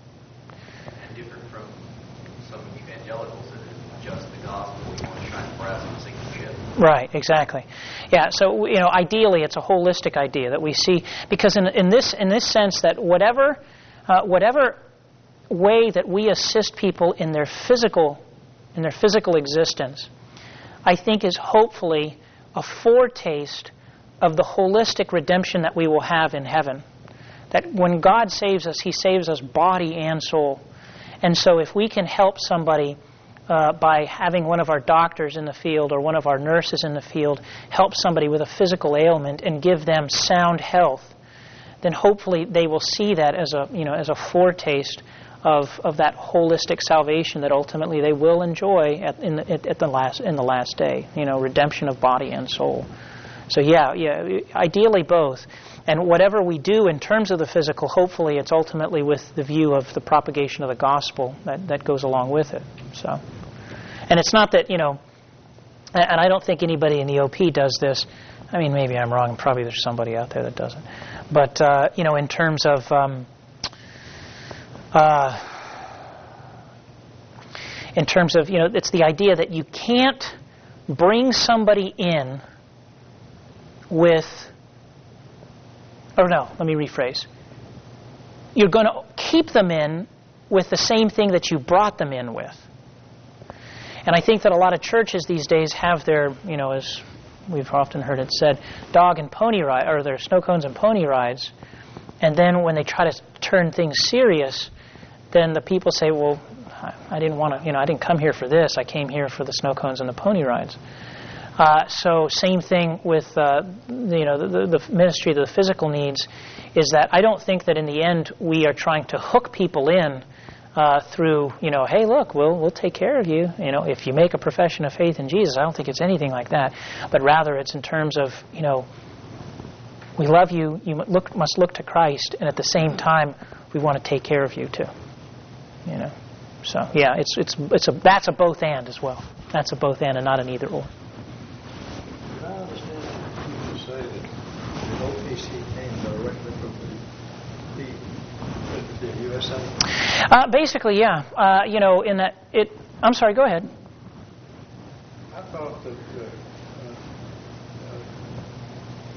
And different from some evangelicals that is just the gospel. We want to shine brass and sink the ship.
Right, exactly. Yeah, so you know, ideally, it's a holistic idea that we see, because in in this in this sense that whatever uh, whatever way that we assist people in their physical in their physical existence, I think is hopefully a foretaste of the holistic redemption that we will have in heaven. That when God saves us, He saves us body and soul. And so if we can help somebody uh, by having one of our doctors in the field or one of our nurses in the field help somebody with a physical ailment and give them sound health, then hopefully they will see that as a, you know, as a foretaste of, of that holistic salvation that ultimately they will enjoy at, in the, at, at the last in the last day. You know, redemption of body and soul. So yeah, yeah, ideally both. And whatever we do in terms of the physical, hopefully it's ultimately with the view of the propagation of the gospel that, that goes along with it. So, and it's not that, you know, and I don't think anybody in the O P does this. I mean, maybe I'm wrong. Probably there's somebody out there that doesn't. But, uh, you know, in terms of... Um, uh, in terms of, you know, it's the idea that you can't bring somebody in with, or no, let me rephrase. You're going to keep them in with the same thing that you brought them in with. And I think that a lot of churches these days have their, you know, as we've often heard it said, dog and pony ride, or their snow cones and pony rides. And then when they try to turn things serious, then the people say, well, I didn't want to, you know, I didn't come here for this. I came here for the snow cones and the pony rides. Uh, so same thing with, uh, you know, the, the ministry of the physical needs is that I don't think that in the end we are trying to hook people in uh, through, you know, hey, look, we'll we'll take care of you. You know, if you make a profession of faith in Jesus, I don't think it's anything like that. But rather it's in terms of, you know, we love you. You look, must look to Christ, and at the same time, we want to take care of you too. You know, so yeah, it's it's it's a that's a both and as well. That's a both and, and not an either or.
Did I understand you to say that the O P C came directly from the, the, the U S A?
Uh, basically, yeah. Uh, you know, in that it. I'm sorry. Go ahead.
I thought that uh, uh,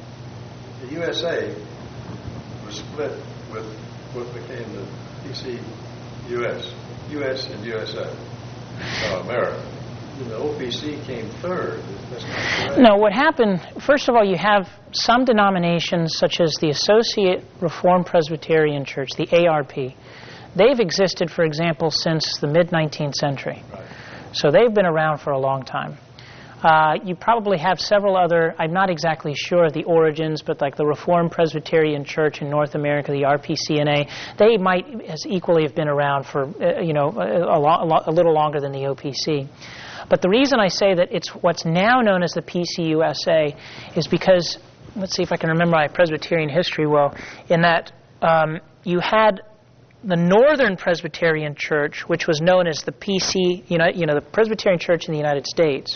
the U S A was split with what became the P C U S, U S and U S A, uh, America. The O P C came third. That's not correct.
No, what happened, first of all, you have some denominations such as the Associate Reformed Presbyterian Church, the A R P. They've existed, for example, since the mid-nineteenth century.
Right.
So they've been around for a long time. Uh, you probably have several other, I'm not exactly sure of the origins, but like the Reformed Presbyterian Church in North America, the R P C N A, they might as equally have been around for, uh, you know, a, a, lo- a little longer than the O P C. But the reason I say that it's what's now known as the P C U S A is because, let's see if I can remember my Presbyterian history well, in that um, you had the Northern Presbyterian Church, which was known as the P C, you know, you know, the Presbyterian Church in the United States.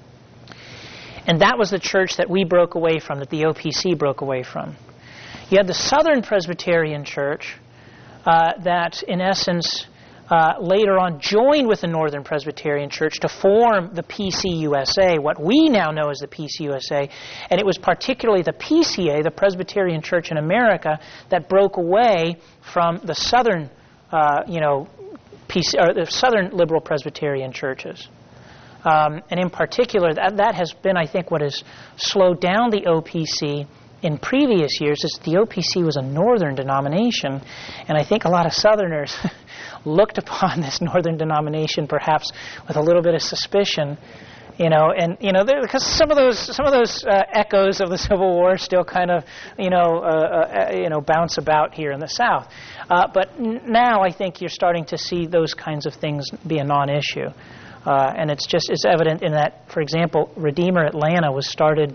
And that was the church that we broke away from, that the O P C broke away from. You had the Southern Presbyterian Church uh, that, in essence, uh, later on joined with the Northern Presbyterian Church to form the P C U S A, what we now know as the P C U S A. And it was particularly the P C A, the Presbyterian Church in America, that broke away from the Southern, uh, you know, P C, or the Southern liberal Presbyterian churches. Um, and in particular, that, that has been, I think, what has slowed down the O P C in previous years, is the O P C was a northern denomination, and I think a lot of Southerners looked upon this northern denomination perhaps with a little bit of suspicion, you know, and you know, because some of those some of those uh, echoes of the Civil War still kind of, you know, uh, uh, you know, bounce about here in the South. Uh, but n- now I think you're starting to see those kinds of things be a non-issue. Uh, and it's just it's evident in that, for example, Redeemer Atlanta was started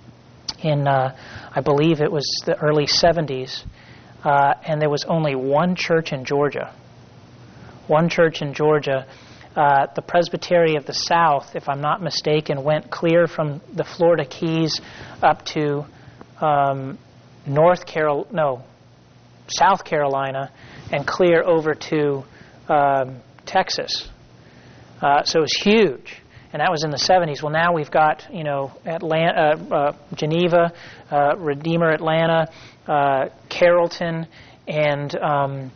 in, uh, I believe it was the early seventies, uh, and there was only one church in Georgia. One church in Georgia. Uh, the Presbytery of the South, if I'm not mistaken, went clear from the Florida Keys up to um, North Carol, no, South Carolina, and clear over to um, Texas. Uh, so it was huge, and that was in the seventies. Well, now we've got, you know, Atlanta, uh, uh, Geneva, uh, Redeemer Atlanta, uh, Carrollton, and um,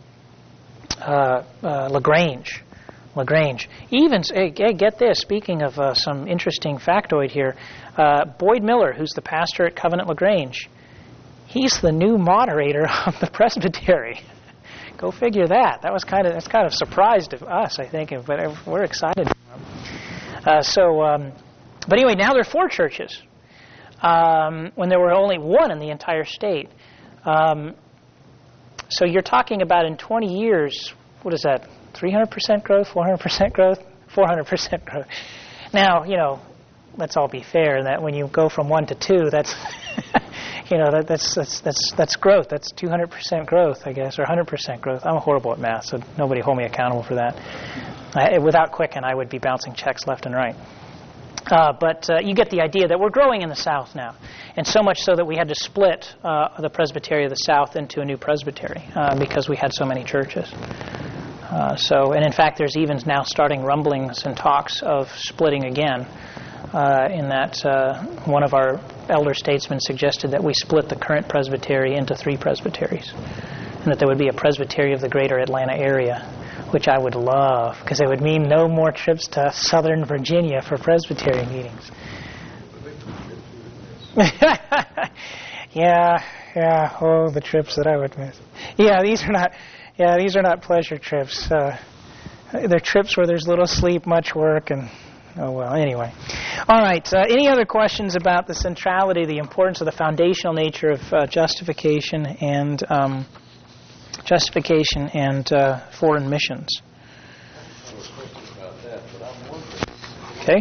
uh, uh, LaGrange. LaGrange. Even, hey, get this, speaking of uh, some interesting factoid here, uh, Boyd Miller, who's the pastor at Covenant LaGrange, he's the new moderator of the presbytery. Go figure that. That was kind of that's kind of surprise to us, I think, but we're excited. Uh, so, um, but anyway, now there are four churches um, when there were only one in the entire state. Um, so you're talking about in twenty years, what is that? three hundred percent growth, four hundred percent growth, four hundred percent growth. Now, you know, let's all be fair in that when you go from one to two, that's you know, that, that's that's that's that's growth. That's two hundred percent growth, I guess, or one hundred percent growth. I'm horrible at math, so nobody hold me accountable for that. I, without Quicken, I would be bouncing checks left and right. Uh, but uh, you get the idea that we're growing in the South now, and so much so that we had to split uh, the Presbytery of the South into a new presbytery uh, because we had so many churches. Uh, so, and in fact, there's even now starting rumblings and talks of splitting again. Uh, in that uh, one of our elder statesmen suggested that we split the current presbytery into three presbyteries, and that there would be a presbytery of the greater Atlanta area, which I would love, because it would mean no more trips to Southern Virginia for presbytery meetings. yeah, yeah. Oh, the trips that I would miss. Yeah, these are not. Yeah, these are not pleasure trips. Uh, they're trips where there's little sleep, much work, and. Oh, well, anyway. All right. Uh, any other questions about the centrality, the importance of the foundational nature of uh, justification and um, justification and uh, foreign missions?
I have a question about that, but I'm wondering.
Okay.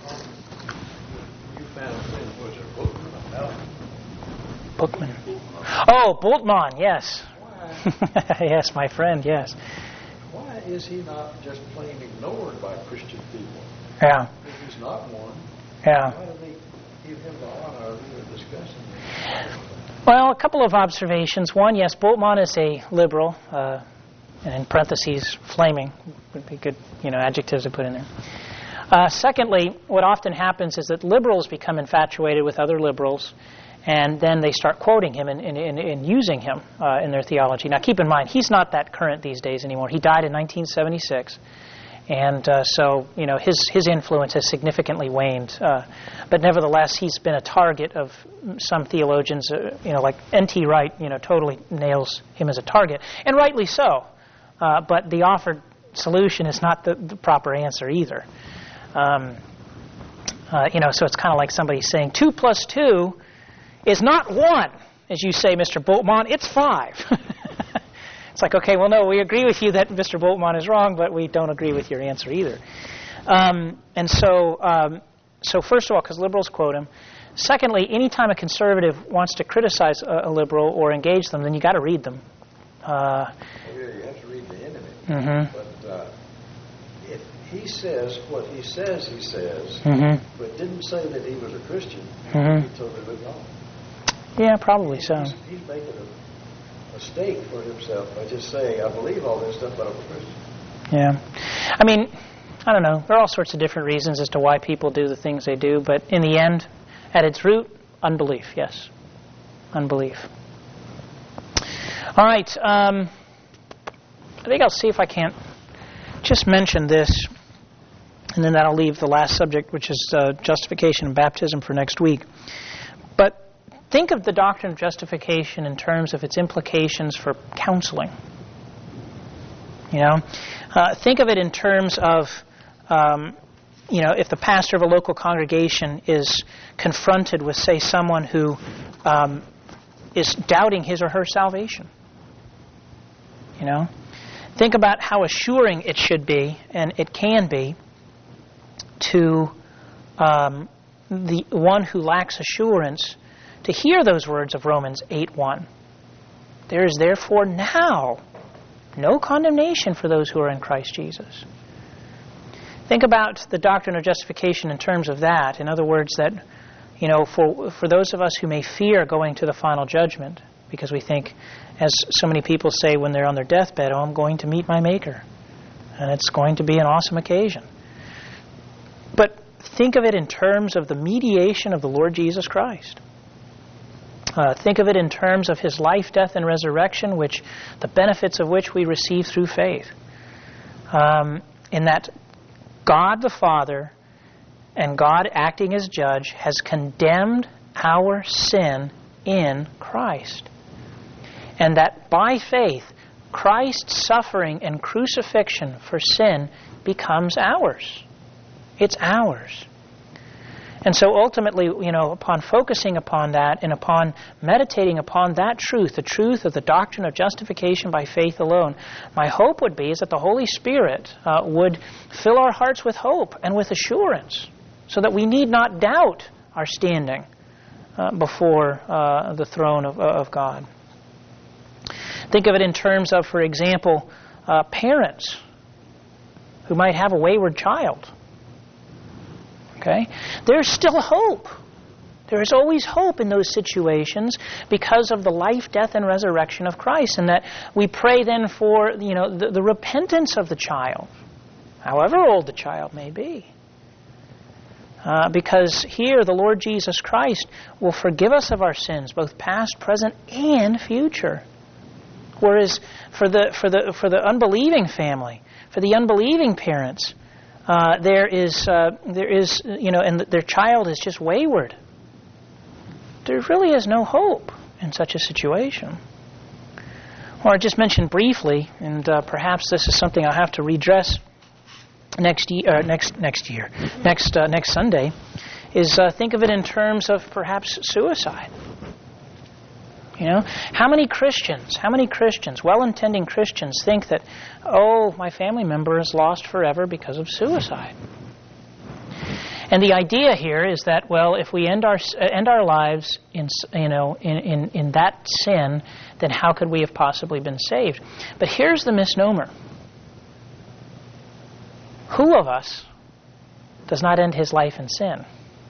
You found when was it Bookman about?
Bookman. Oh, Bultmann, yes.
Why?
Yes, my friend, yes.
Why is he not just plain ignored by Christian people?
Yeah.
If he's not one,
Yeah.
why do they give him the honor of even discussing this?
Well, a couple of observations. One, yes, Bultmann is a liberal, uh, and in parentheses, flaming would be good, you know, adjectives to put in there. Uh, secondly, what often happens is that liberals become infatuated with other liberals, And then they start quoting him and, and, and, and using him uh, in their theology. Now, keep in mind, he's not that current these days anymore. He died in nineteen seventy-six. And uh, so, you know, his, his influence has significantly waned. Uh, but nevertheless, he's been a target of some theologians, uh, you know, like N T Wright, you know, totally nails him as a target. And rightly so. Uh, but the offered solution is not the, the proper answer either. Um, uh, you know, so it's kind of like somebody saying two plus two is not one, as you say, Mister Bultmann, it's five. It's like, okay, well, no, we agree with you that Mister Bultmann is wrong, but we don't agree with your answer either. Um, and so, um, so first of all, because liberals quote him. Secondly, anytime a conservative wants to criticize a, a liberal or engage them, then you got to read them. Uh,
well, yeah, you have to read the enemy.
Mm-hmm.
But uh, if he says what he says he says,
mm-hmm.
but didn't say that he was a Christian,
mm-hmm.
he totally was wrong.
Yeah, probably so.
He's, he's making a mistake for himself by just saying, I believe all this stuff, but I'm a Christian.
Yeah. I mean, I don't know. There are all sorts of different reasons as to why people do the things they do, but in the end, at its root, unbelief, yes. Unbelief. All right. Um, I think I'll see if I can't just mention this, and then that'll leave the last subject, which is uh, justification and baptism, for next week. But think of the doctrine of justification in terms of its implications for counseling. You know, uh, think of it in terms of, um, you know, if the pastor of a local congregation is confronted with, say, someone who um, is doubting his or her salvation. You know, think about how assuring it should be, and it can be, to um, the one who lacks assurance to hear those words of Romans eight one. There is therefore now no condemnation for those who are in Christ Jesus. Think about the doctrine of justification in terms of that. In other words, that, you know, for for those of us who may fear going to the final judgment, because we think, as so many people say when they're on their deathbed, oh, I'm going to meet my Maker, and it's going to be an awesome occasion. But think of it in terms of the mediation of the Lord Jesus Christ. Uh, think of it in terms of his life, death, and resurrection, which the benefits of which we receive through faith. Um, in that God the Father and God acting as judge has condemned our sin in Christ. And that by faith, Christ's suffering and crucifixion for sin becomes ours. It's ours. And so ultimately, you know, upon focusing upon that and upon meditating upon that truth, the truth of the doctrine of justification by faith alone, my hope would be is that the Holy Spirit uh, would fill our hearts with hope and with assurance so that we need not doubt our standing uh, before uh, the throne of, of God. Think of it in terms of, for example, uh, parents who might have a wayward child. Okay? There's still hope. There is always hope in those situations because of the life, death, and resurrection of Christ, and that we pray then for, you know, the, the repentance of the child, however old the child may be. Uh, because here the Lord Jesus Christ will forgive us of our sins, both past, present, and future. Whereas for the for the for the unbelieving family, for the unbelieving parents, Uh, there is, uh, there is, you know, and their child is just wayward. There really is no hope in such a situation. Or I just mentioned briefly, and uh, perhaps this is something I'll have to redress next year, uh, next next year, next uh, next Sunday, is uh, think of it in terms of perhaps suicide. You know, how many Christians, how many Christians, well-intending Christians, think that, oh, my family member is lost forever because of suicide? And the idea here is that, well, if we end our end our lives in, you know, in, in, in that sin, then how could we have possibly been saved? But here's the misnomer: who of us does not end his life in sin?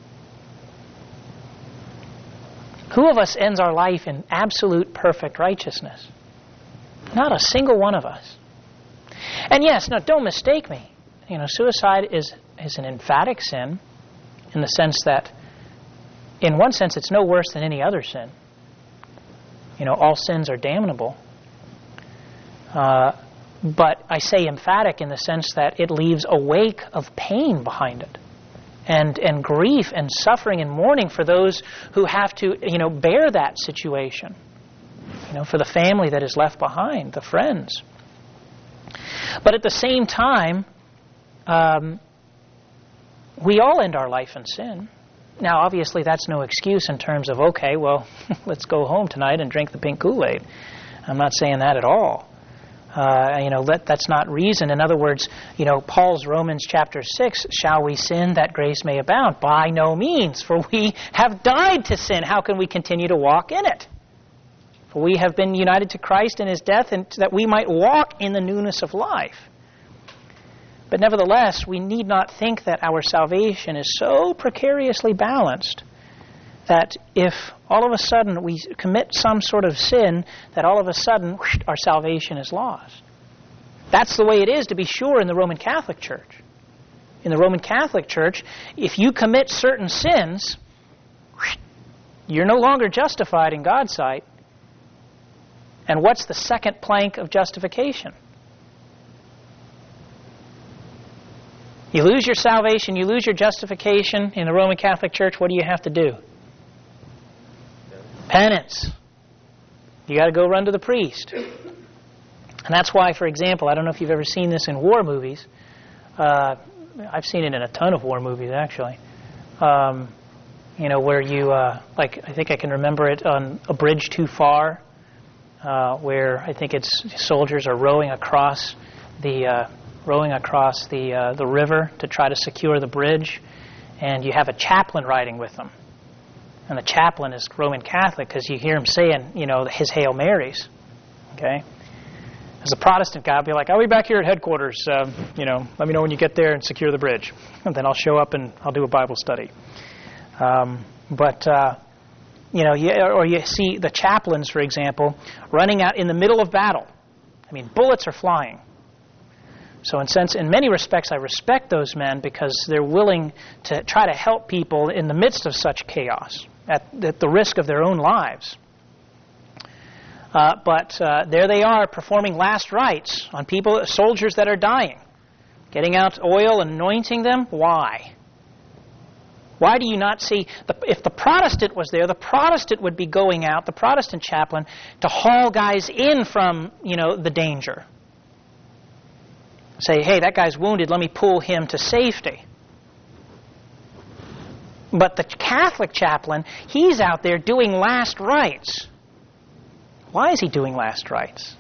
Who of us ends our life in absolute perfect righteousness? Not a single one of us. And yes, no, don't mistake me. You know, suicide is, is an emphatic sin in the sense that in one sense, it's no worse than any other sin. You know, all sins are damnable. Uh, but I say emphatic in the sense that it leaves a wake of pain behind it, and and grief and suffering and mourning for those who have to, you know, bear that situation. You know, for the family that is left behind, the friends. But at the same time, um, we all end our life in sin. Now, obviously, that's no excuse in terms of, okay, well, let's go home tonight and drink the pink Kool-Aid. I'm not saying that at all. Uh, you know, that, that's not reason. In other words, you know, Paul's Romans chapter six, shall we sin that grace may abound? By no means, for we have died to sin. How can we continue to walk in it? For we have been united to Christ in his death, and that we might walk in the newness of life. But nevertheless, we need not think that our salvation is so precariously balanced that if all of a sudden we commit some sort of sin, that all of a sudden whoosh, our salvation is lost. That's the way it is, to be sure, in the Roman Catholic Church. In the Roman Catholic Church, if you commit certain sins, whoosh, you're no longer justified in God's sight. And what's the second plank of justification? You lose your salvation, you lose your justification in the Roman Catholic Church, what do you have to do? Penance. You got to go run to the priest. And that's why, for example, I don't know if you've ever seen this in war movies. Uh, I've seen it in a ton of war movies, actually. Um, you know, where you, uh, like, I think I can remember it on A Bridge Too Far, uh, where I think it's soldiers are rowing across the uh, rowing across the uh, the river to try to secure the bridge, and you have a chaplain riding with them. And the chaplain is Roman Catholic because you hear him saying, you know, his Hail Marys. Okay? As a Protestant guy, I'll be like, I'll be back here at headquarters. Uh, you know, let me know when you get there and secure the bridge. And then I'll show up and I'll do a Bible study. Um, but, uh, you know, you, or you see the chaplains, for example, running out in the middle of battle. I mean, bullets are flying. So in sense, in many respects, I respect those men because they're willing to try to help people in the midst of such chaos, at, at the risk of their own lives. Uh, but uh, there they are performing last rites on people, soldiers that are dying, getting out oil and anointing them. Why? Why do you not see, the, if the Protestant was there, the Protestant would be going out, the Protestant chaplain, to haul guys in from, you know, the danger. Say, hey, that guy's wounded, let me pull him to safety. But the Catholic chaplain, he's out there doing last rites. Why is he doing last rites?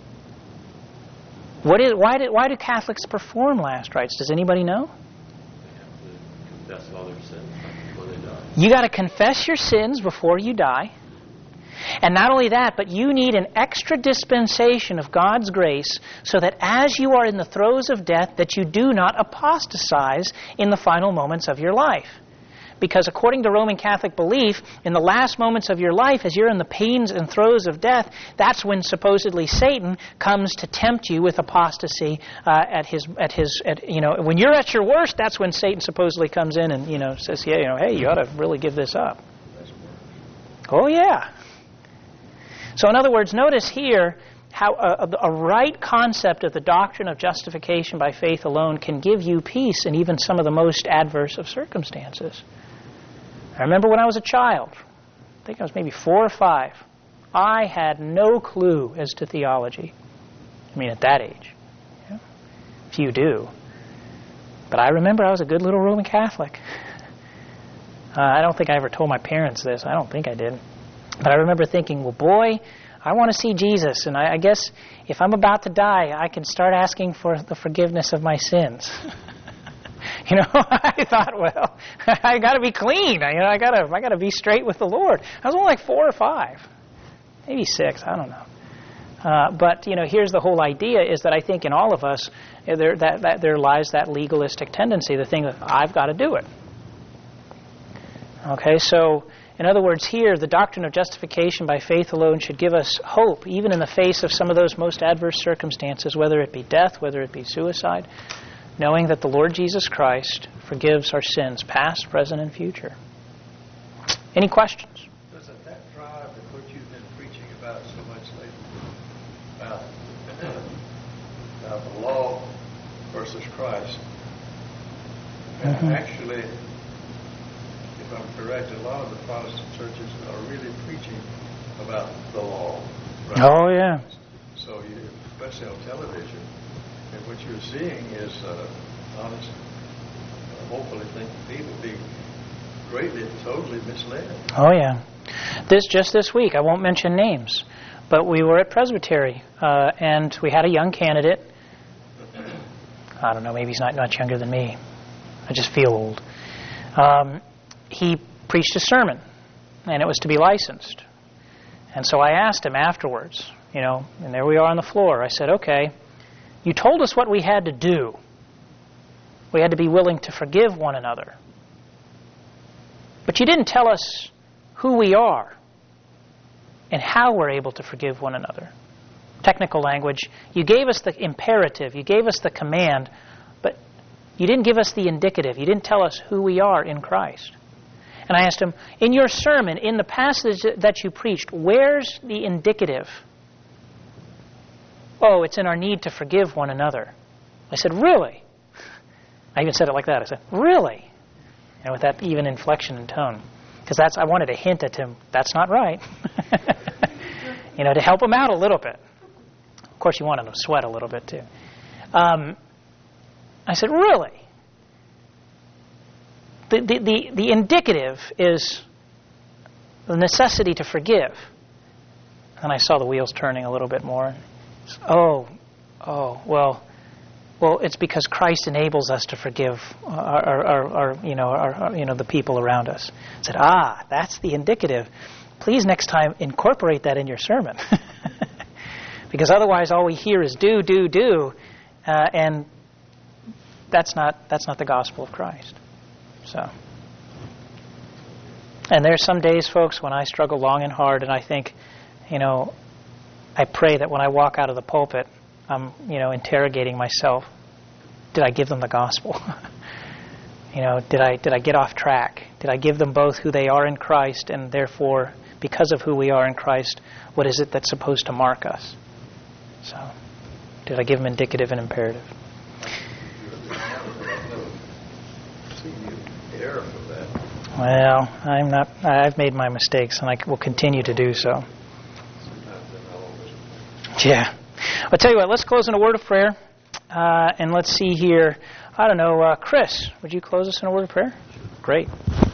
What is, why, do, why do Catholics perform last rites? Does anybody know?
They have to confess all their sins before they die.
You got to confess your sins before you die. And not only that, but you need an extra dispensation of God's grace so that as you are in the throes of death, that you do not apostatize in the final moments of your life. Because according to Roman Catholic belief, in the last moments of your life, as you're in the pains and throes of death, that's when supposedly Satan comes to tempt you with apostasy uh, at his, at his, at, you know, when you're at your worst, that's when Satan supposedly comes in and, you know, says, yeah, you know, hey, you ought to really give this up. Oh, yeah. So in other words, notice here how a, a right concept of the doctrine of justification by faith alone can give you peace in even some of the most adverse of circumstances. I remember when I was a child, I think I was maybe four or five, I had no clue as to theology. I mean, at that age. Yeah. Few do. But I remember I was a good little Roman Catholic. Uh, I don't think I ever told my parents this. I don't think I did. But I remember thinking, well, boy, I want to see Jesus. And I, I guess if I'm about to die, I can start asking for the forgiveness of my sins. You know, I thought, well, I got to be clean. I, you know, I got to, I got to be straight with the Lord. I was only like four or five, maybe six. I don't know. Uh, but you know, here's the whole idea: is that I think in all of us, there that, that there lies that legalistic tendency, the thing that I've got to do it. Okay, so. In other words, here, the doctrine of justification by faith alone should give us hope, even in the face of some of those most adverse circumstances, whether it be death, whether it be suicide, knowing that the Lord Jesus Christ forgives our sins, past, present, and future. Any questions?
Doesn't that drive with what you've been preaching about so much lately? About, about the law versus Christ. And
Mhm.
actually, if I'm correct, a lot of the Protestant churches are really preaching about the law. Right?
Oh, yeah.
So you, especially on television, and what you're seeing is, uh, honest, uh, hopefully think people be greatly, totally misled.
Oh, yeah. This just this week, I won't mention names, but we were at Presbytery, uh, and we had a young candidate. I don't know, maybe he's not much younger than me. I just feel old. Um, he preached a sermon, and it was to be licensed. And so I asked him afterwards, you know, and there we are on the floor. I said, okay, you told us what we had to do. We had to be willing to forgive one another. But you didn't tell us who we are and how we're able to forgive one another. Technical language, you gave us the imperative, you gave us the command, but you didn't give us the indicative. You didn't tell us who we are in Christ. And I asked him, in your sermon, in the passage that you preached, where's the indicative? Oh, it's in our need to forgive one another. I said, really? I even said it like that. I said, really? And with that even inflection and tone. Because that's I wanted to hint at him, that's not right. You know, to help him out a little bit. Of course, you want him to sweat a little bit, too. Um, I said, really? The, the, the, the indicative is the necessity to forgive. And I saw the wheels turning a little bit more. Oh, oh, well, well, it's because Christ enables us to forgive our, our, our, our you know, our, our, you know, the people around us. I said, ah, that's the indicative. Please next time incorporate that in your sermon. Because otherwise all we hear is do, do, do, uh, and that's not that's not the gospel of Christ. So, and there's some days, folks, when I struggle long and hard, and I think, you know, I pray that when I walk out of the pulpit, I'm, you know, interrogating myself. Did I give them the gospel? You know, did I did I get off track? Did I give them both who they are in Christ, and therefore, because of who we are in Christ, what is it that's supposed to mark us? So, did I give them indicative and imperative? Well, I'm not. I've made my mistakes, and I will continue to do so. Yeah. I'll tell you what. Let's close in a word of prayer, uh, and let's see here. I don't know, uh, Chris. Would you close us in a word of prayer? Great.